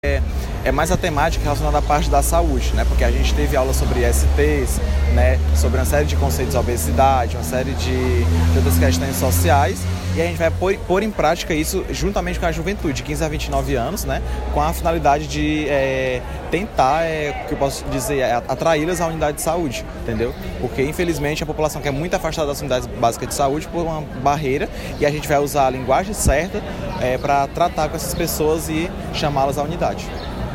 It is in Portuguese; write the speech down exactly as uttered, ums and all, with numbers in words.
É, é mais a temática relacionada à parte da saúde, né? Porque a gente teve aula sobre S Ts, né? Sobre uma série de conceitos de obesidade, uma série de, de outras questões sociais, e a gente vai pôr, pôr em prática isso juntamente com a juventude, de quinze a vinte e nove anos, né? Com a finalidade de é, tentar, é, que eu posso dizer, é, atraí-las à unidade de saúde, entendeu? Porque, infelizmente, a população que é muito afastada das unidades básicas de saúde por uma barreira, e a gente vai usar a linguagem certa é, para tratar com essas pessoas e chamá-las à unidade.